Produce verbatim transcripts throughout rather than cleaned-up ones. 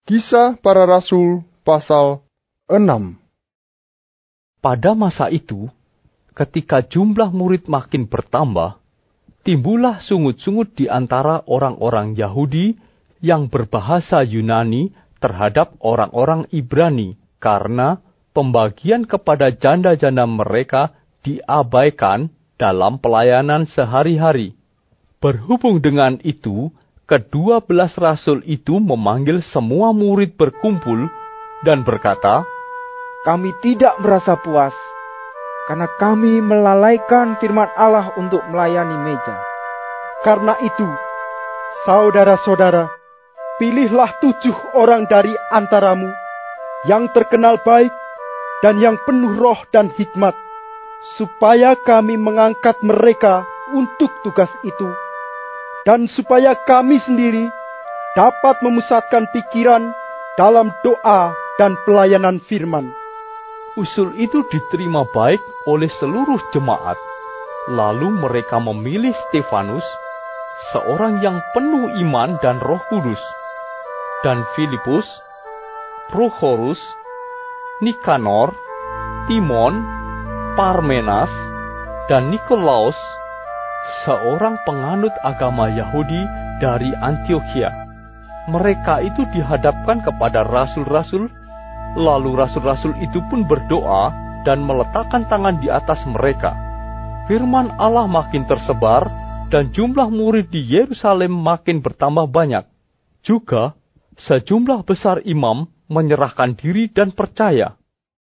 Kisah Para Rasul pasal enam. Pada masa itu, ketika jumlah murid makin bertambah, timbullah sungut-sungut di antara orang-orang Yahudi yang berbahasa Yunani terhadap orang-orang Ibrani, karena pembagian kepada janda-janda mereka diabaikan dalam pelayanan sehari-hari. Berhubung dengan itu, kedua belas rasul itu memanggil semua murid berkumpul dan berkata, "Kami tidak merasa puas, karena kami melalaikan firman Allah untuk melayani meja. Karena itu, saudara-saudara, pilihlah tujuh orang dari antaramu yang terkenal baik dan yang penuh roh dan hikmat, supaya kami mengangkat mereka untuk tugas itu, dan supaya kami sendiri dapat memusatkan pikiran dalam doa dan pelayanan firman." Usul itu diterima baik oleh seluruh jemaat. Lalu mereka memilih Stefanus, seorang yang penuh iman dan Roh Kudus, dan Filipus, Prochorus, Nikanor, Timon, Parmenas, dan Nikolaus, seorang penganut agama Yahudi dari Antiokhia. Mereka itu dihadapkan kepada rasul-rasul, lalu rasul-rasul itu pun berdoa dan meletakkan tangan di atas mereka. Firman Allah makin tersebar dan jumlah murid di Yerusalem makin bertambah banyak. Juga sejumlah besar imam menyerahkan diri dan percaya.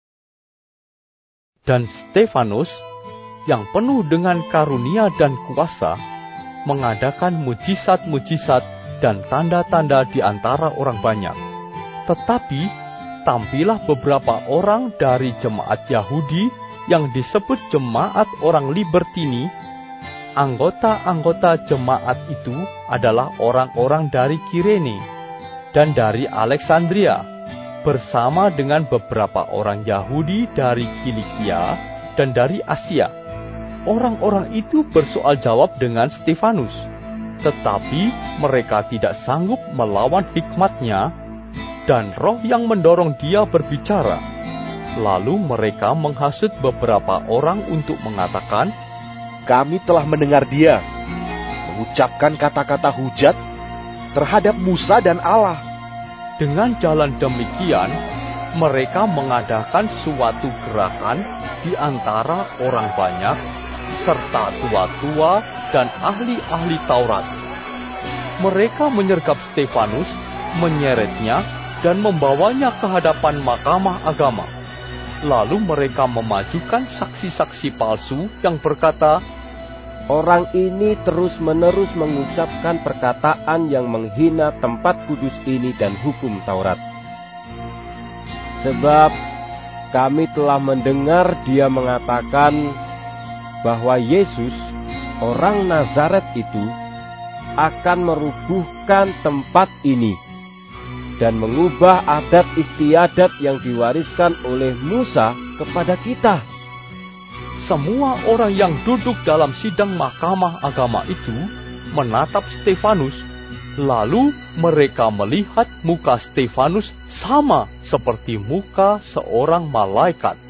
Dan Stefanus, yang penuh dengan karunia dan kuasa, mengadakan mujizat-mujizat dan tanda-tanda di antara orang banyak. Tetapi tampillah beberapa orang dari jemaat Yahudi yang disebut jemaat orang Libertini. Anggota-anggota jemaat itu adalah orang-orang dari Kirene dan dari Alexandria, bersama dengan beberapa orang Yahudi dari Kilikia dan dari Asia. Orang-orang itu bersoal jawab dengan Stefanus, tetapi mereka tidak sanggup melawan hikmatnya, dan roh yang mendorong dia berbicara. Lalu mereka menghasut beberapa orang untuk mengatakan, "Kami telah mendengar dia mengucapkan kata-kata hujat terhadap Musa dan Allah." Dengan jalan demikian, mereka mengadakan suatu gerakan di antara orang banyak, serta tua-tua dan ahli-ahli Taurat. Mereka menyergap Stefanus, menyeretnya, dan membawanya ke hadapan mahkamah agama. Lalu mereka memajukan saksi-saksi palsu yang berkata, "Orang ini terus-menerus mengucapkan perkataan yang menghina tempat kudus ini dan hukum Taurat. Sebab kami telah mendengar dia mengatakan bahwa Yesus, orang Nazaret itu, akan merubuhkan tempat ini dan mengubah adat istiadat yang diwariskan oleh Musa kepada kita." Semua orang yang duduk dalam sidang mahkamah agama itu menatap Stefanus, lalu mereka melihat muka Stefanus sama seperti muka seorang malaikat.